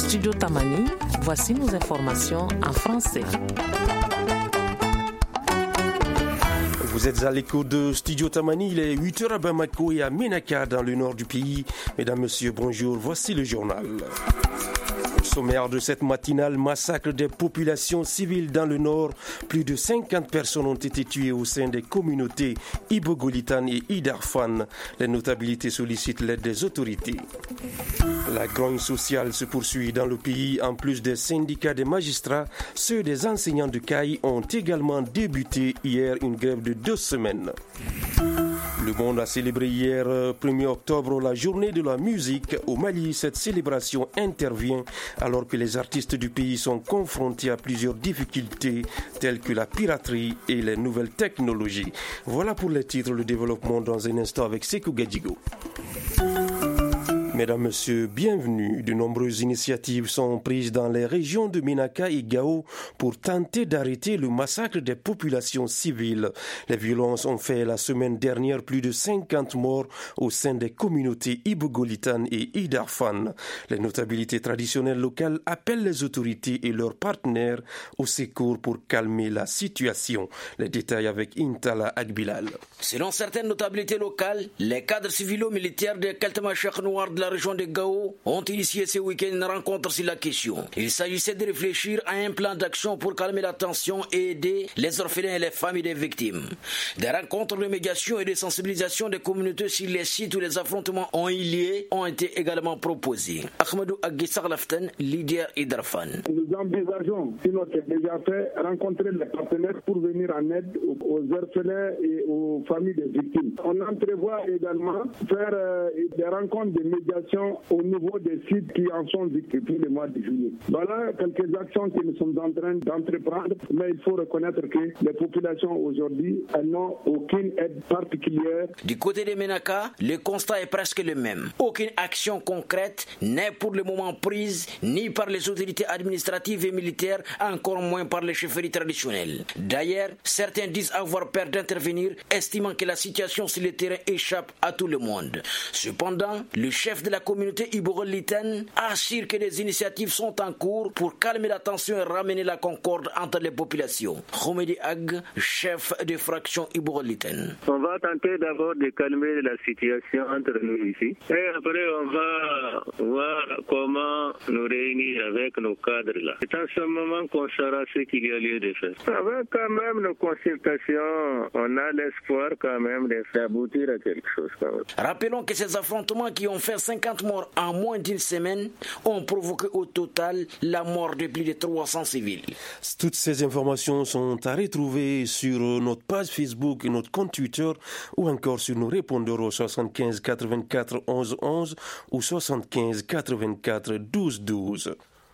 Studio Tamani, voici nos informations en français. Vous êtes à l'écho de Studio Tamani, il est 8h à Bamako et à Ménaka dans le nord du pays. Mesdames, Messieurs, bonjour, voici le journal. Sommaire de cette matinale, massacre des populations civiles dans le nord. Plus de 50 personnes ont été tuées au sein des communautés Ibogolitan et Idarfan. Les notabilités sollicitent l'aide des autorités. La grogne sociale se poursuit dans le pays. En plus des syndicats des magistrats, ceux des enseignants de Caille ont également débuté hier une grève de 2 semaines. Le monde a célébré hier, 1er octobre, la journée de la musique. Au Mali, cette célébration intervient alors que les artistes du pays sont confrontés à plusieurs difficultés telles que la piraterie et les nouvelles technologies. Voilà pour les titres, le développement dans un instant avec Sekou Gadjigo. Mesdames, Messieurs, bienvenue. De nombreuses initiatives sont prises dans les régions de Ménaka et Gao pour tenter d'arrêter le massacre des populations civiles. Les violences ont fait la semaine dernière plus de 50 morts au sein des communautés Ibogolitan et Idarfan. Les notabilités traditionnelles locales appellent les autorités et leurs partenaires au secours pour calmer la situation. Les détails avec Intala Agbilal. Selon certaines notabilités locales, les cadres civilo-militaires des Keltemachak noirs de la région de Gao ont initié ce week-end une rencontre sur la question. Il s'agissait de réfléchir à un plan d'action pour calmer la tension et aider les orphelins et les familles des victimes. Des rencontres de médiation et de sensibilisation des communautés sur les sites où les affrontements ont eu lieu ont été également proposés. Ahmadou Aguissar Laften, leader Idarfan. Nous envisageons, sinon c'est déjà fait, rencontrer les partenaires pour venir en aide aux orphelins et aux familles des victimes. On entrevoit également faire des rencontres de médiation au niveau des sites qui en sont victimes depuis le mois de juillet. Voilà quelques actions que nous sommes en train d'entreprendre, mais il faut reconnaître que les populations aujourd'hui n'ont aucune aide particulière. Du côté des Ménaka, le constat est presque le même. Aucune action concrète n'est pour le moment prise ni par les autorités administratives et militaires, encore moins par les chefferies traditionnelles. D'ailleurs, certains disent avoir peur d'intervenir, estimant que la situation sur le terrain échappe à tout le monde. Cependant, le chef de la communauté Ibogolitan assure que des initiatives sont en cours pour calmer la tension et ramener la concorde entre les populations. Khomedi Ag, chef de fraction Ibogolitan. On va tenter d'abord de calmer la situation entre nous ici. Et après, on va voir comment nous réunir avec nos cadres là. C'est en ce moment qu'on saura ce qu'il y a lieu de faire. Avec quand même nos consultations, on a l'espoir quand même d'aboutir à quelque chose. Quand même. Rappelons que ces affrontements qui ont fait 50 morts en moins d'une semaine ont provoqué au total la mort de plus de 300 civils. Toutes ces informations sont à retrouver sur notre page Facebook et notre compte Twitter ou encore sur nos répondeurs au 75 84 11 11 ou 75 84 12 12.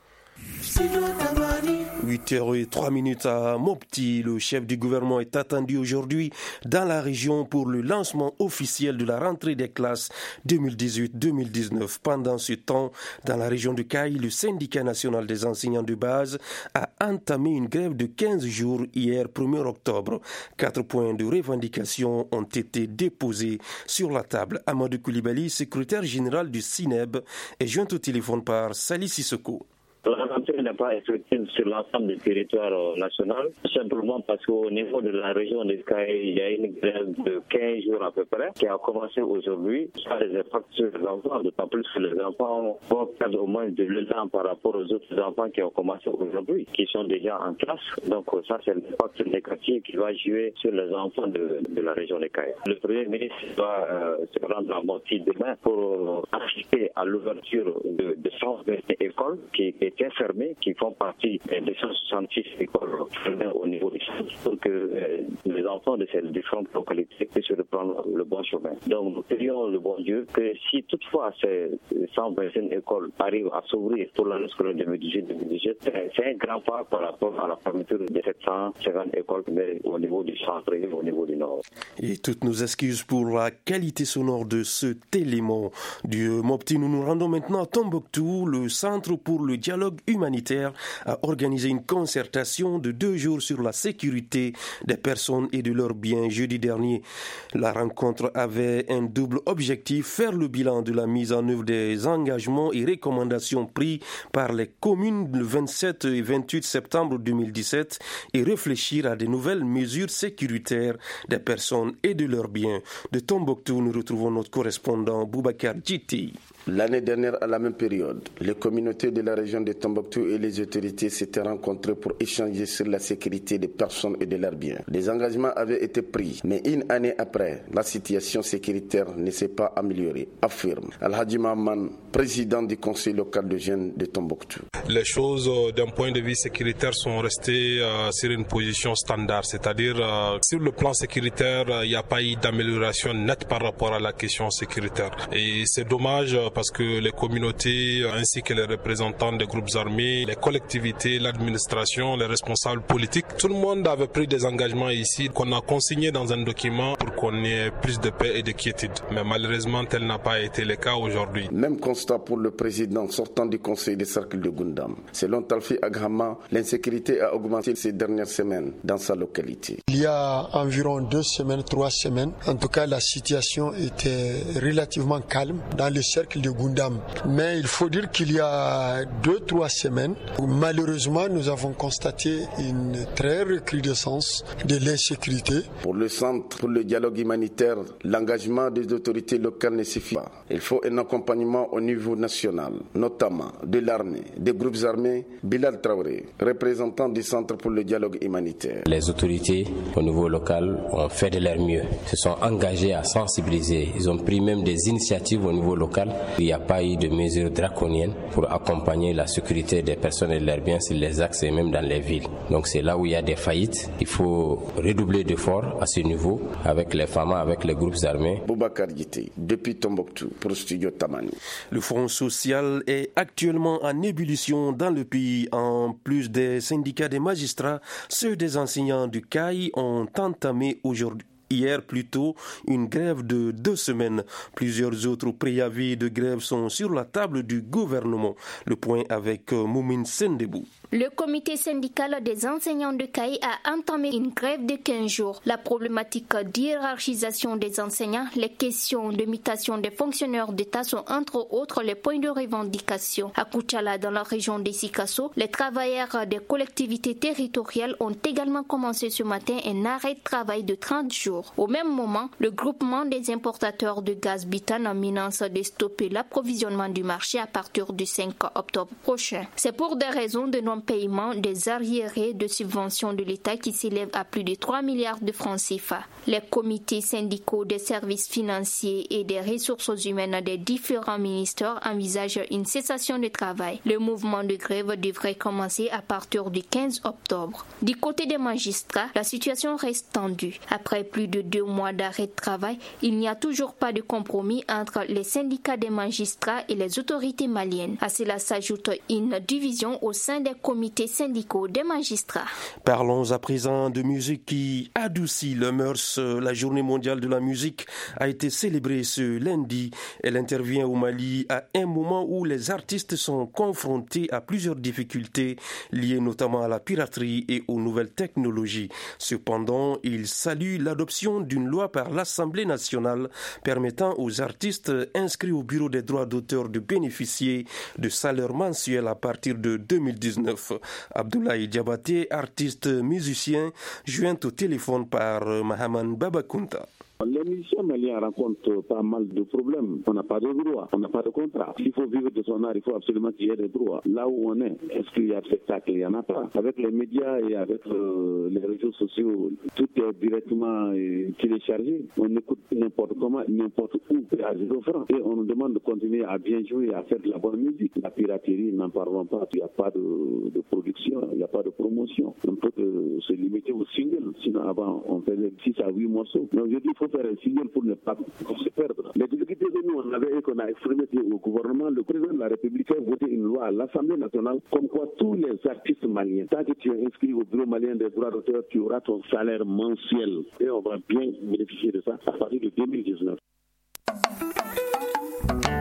8h03 à Mopti, le chef du gouvernement est attendu aujourd'hui dans la région pour le lancement officiel de la rentrée des classes 2018-2019. Pendant ce temps, dans la région de Caille, le syndicat national des enseignants de base a entamé une grève de 15 jours hier 1er octobre. 4 points de revendication ont été déposés sur la table. Amadou Koulibaly, secrétaire général du CINEB, est joint au téléphone par Sali Sissoko. La rentrée n'est pas effective sur l'ensemble du territoire national, simplement parce qu'au niveau de la région de Caille, il y a une grève de 15 jours à peu près qui a commencé aujourd'hui. Ça a des impacts sur les enfants, d'autant plus que les enfants vont perdre au moins de l'élan par rapport aux autres enfants qui ont commencé aujourd'hui, qui sont déjà en classe. Donc ça, c'est l'impact négatif qui va jouer sur les enfants de la région de Caille. Le Premier ministre va se rendre à Mopti demain pour assister à l'ouverture de 120 écoles qui étaient fermées, qui font partie des 166 écoles fermées au niveau du centre, pour que les enfants de ces différentes localités puissent reprendre le bon chemin. Donc nous prions le bon Dieu que si toutefois ces 125 écoles arrivent à s'ouvrir pour l'année scolaire 2018-2017, c'est un grand pas par rapport à la fermeture de 750 écoles mais au niveau du centre et au niveau du nord. Et toutes nos excuses pour la qualité sonore de ce télémon du Mopti. Nous nous rendons maintenant à Tombouctou, le centre pour le dialogue humanitaire sécuritaire a organisé une concertation de 2 jours sur la sécurité des personnes et de leurs biens jeudi dernier. La rencontre avait un double objectif, faire le bilan de la mise en œuvre des engagements et recommandations pris par les communes le 27 et 28 septembre 2017 et réfléchir à de nouvelles mesures sécuritaires des personnes et de leurs biens. De Tombouctou, nous retrouvons notre correspondant Boubacar Djiti. L'année dernière, à la même période, les communautés de la région de Tombouctou et les autorités s'étaient rencontrées pour échanger sur la sécurité des personnes et de leurs biens. Des engagements avaient été pris, mais une année après, la situation sécuritaire ne s'est pas améliorée, affirme Al-Hadji Mahaman, président du conseil local de jeunes de Tombouctou. Les choses, d'un point de vue sécuritaire, sont restées sur une position standard, c'est-à-dire sur le plan sécuritaire, il n'y a pas eu d'amélioration nette par rapport à la question sécuritaire. Et c'est dommage parce que les communautés ainsi que les représentants des groupes armés, les collectivités, l'administration, les responsables politiques, tout le monde avait pris des engagements ici qu'on a consignés dans un document pour qu'on ait plus de paix et de quiétude. Mais malheureusement, tel n'a pas été le cas aujourd'hui. Même constat pour le président sortant du conseil des cercles de Gundam. Selon Talfi Aghama, l'insécurité a augmenté ces dernières semaines dans sa localité. Il y a environ 2 semaines, 3 semaines, en tout cas la situation était relativement calme dans le cercle de Gundam. Mais il faut dire qu'il y a 2-3 semaines, malheureusement, nous avons constaté une très recrudescence de l'insécurité. Pour le Centre pour le dialogue humanitaire, l'engagement des autorités locales ne suffit pas. Il faut un accompagnement au niveau national, notamment de l'armée, des groupes armés. Bilal Traoré, représentant du Centre pour le dialogue humanitaire. Les autorités au niveau local ont fait de leur mieux, se sont engagés à sensibiliser. Ils ont pris même des initiatives au niveau local. Il n'y a pas eu de mesures draconiennes pour accompagner la sécurité des personnes et de leurs biens sur les axes et même dans les villes. Donc c'est là où il y a des faillites. Il faut redoubler d'efforts à ce niveau avec les femmes, avec les groupes armés. Boubacar Djiti, depuis Tombouctou pour Studio Tamani. Le Front social est actuellement en ébullition dans le pays. En plus des syndicats des magistrats, ceux des enseignants du CAI ont entamé hier plutôt une grève de 2 semaines. Plusieurs autres préavis de grève sont sur la table du gouvernement. Le point avec Moumine Sendebou. Le comité syndical des enseignants de CAI a entamé une grève de 15 jours. La problématique d'hiérarchisation des enseignants, les questions de mutation des fonctionnaires d'État sont entre autres les points de revendication. À Koutchala, dans la région de Sikasso, les travailleurs des collectivités territoriales ont également commencé ce matin un arrêt de travail de 30 jours. Au même moment, le groupement des importateurs de gaz butane menace de stopper l'approvisionnement du marché à partir du 5 octobre prochain. C'est pour des raisons de non-paiement des arriérés de subventions de l'État qui s'élèvent à plus de 3 milliards de francs CFA. Les comités syndicaux des services financiers et des ressources humaines des différents ministères envisagent une cessation de travail. Le mouvement de grève devrait commencer à partir du 15 octobre. Du côté des magistrats, la situation reste tendue. Après plus de 2 mois d'arrêt de travail, il n'y a toujours pas de compromis entre les syndicats des magistrats et les autorités maliennes. À cela s'ajoute une division au sein des comités syndicaux des magistrats. Parlons à présent de musique qui adoucit le mœurs. La journée mondiale de la musique a été célébrée ce lundi. Elle intervient au Mali à un moment où les artistes sont confrontés à plusieurs difficultés liées notamment à la piraterie et aux nouvelles technologies. Cependant, il salue l'adoption d'une loi par l'Assemblée nationale permettant aux artistes inscrits au Bureau des droits d'auteur de bénéficier de salaires mensuels à partir de 2019. Abdoulaye Diabaté, artiste musicien, joint au téléphone par Mahaman Babakunta. Les musiciens maliens rencontrent pas mal de problèmes. On n'a pas de droit, on n'a pas de contrat. S'il faut vivre de son art, il faut absolument qu'il y ait des droits. Là où on est, est-ce qu'il y a spectacle? Il n'y en a pas. Avec les médias et avec les réseaux sociaux, tout est directement téléchargé. On écoute n'importe comment, n'importe où, à 0 francs. Et on nous demande de continuer à bien jouer, à faire de la bonne musique. La piraterie, n'en parlons pas. Il n'y a pas de production, il n'y a pas de promotion. On peut se limiter au single. Sinon, avant, on faisait 6 à 8 morceaux. Donc, je dis, il faut faire un signal pour ne pas se perdre. Les difficultés que nous, on avait et qu'on a exprimées au gouvernement, le président de la République a voté une loi à l'Assemblée nationale comme quoi tous les artistes maliens, tant que tu es inscrit au bureau malien des droits d'auteur, tu auras ton salaire mensuel. Et on va bien bénéficier de ça à partir de 2019.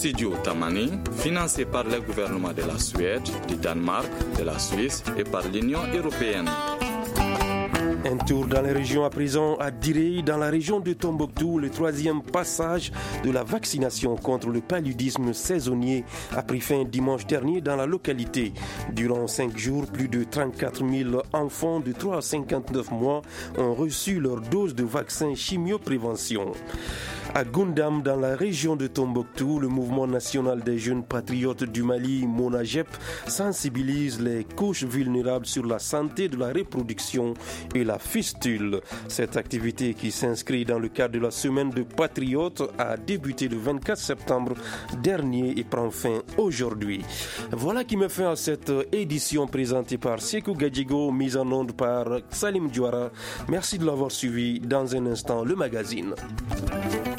studio Tamani, financé par le gouvernement de la Suède, du Danemark, de la Suisse et par l'Union européenne. Un tour dans les régions à présent à Diré, dans la région de Tombouctou, le 3e passage de la vaccination contre le paludisme saisonnier a pris fin dimanche dernier dans la localité. Durant 5 jours, plus de 34 000 enfants de 3 à 59 mois ont reçu leur dose de vaccin chimioprévention. À Goundam, dans la région de Tombouctou, le mouvement national des jeunes patriotes du Mali, MONAGEP, sensibilise les couches vulnérables sur la santé de la reproduction et la fistule. Cette activité qui s'inscrit dans le cadre de la semaine de patriotes a débuté le 24 septembre dernier et prend fin aujourd'hui. Voilà qui me fait à cette édition présentée par Sekou Gadjigo, mise en onde par Salim Diouara. Merci de l'avoir suivi. Dans un instant, le magazine.